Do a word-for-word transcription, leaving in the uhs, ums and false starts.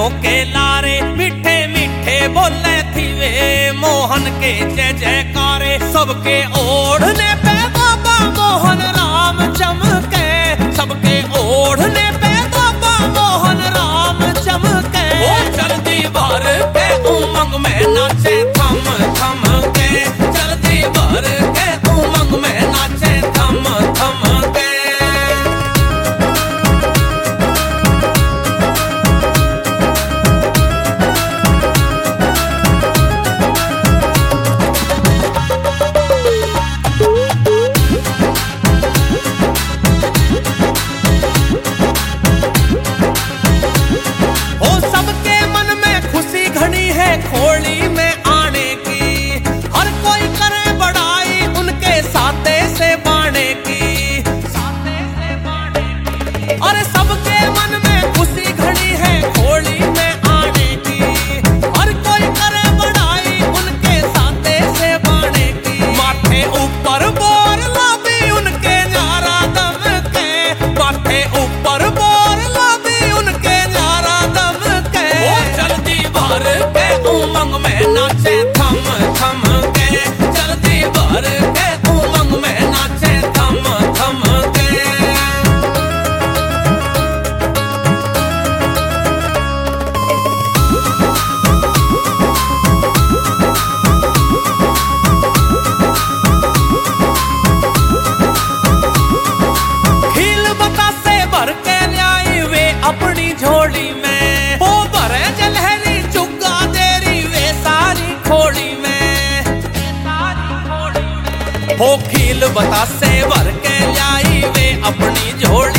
के लारे, मीठे मीठे बोले थी वे मोहन के जय जयकारे। सबके ओढ़ने पे बाबा मोहन राम चमके, सबके ओढ़ने पे बाबा मोहन राम चमके। वो जल्दी भर के उमंग में नाचे थम थम के, जल्दी भर के उमंग में नाचे थम थम के। खोली में आने की हर कोई करे बड़ाई, उनके साथे से बाणे की, साथे से बाणे की। और सबके मन में खुशी घड़ी है खोली में आने की, हर कोई करे बड़ाई, उनके साथे से बाणे की। माथे ऊपर बोर लादी उनके न्यारा दम के, माथे ऊपर बोर लादी उनके न्यारा दम के। वो जल्दी भर के उमंग में नाचे थम थम के, जल्दी भर के उमंग में नाचे थम थम के। खील बतासे भर के ल्याई वे अपनी झोली में, वो भरे जलहरी चुग्गा देरी वे सारी खोली में, सारी खोली में। वो खील बतासे भर के ल्याई वे अपनी झोली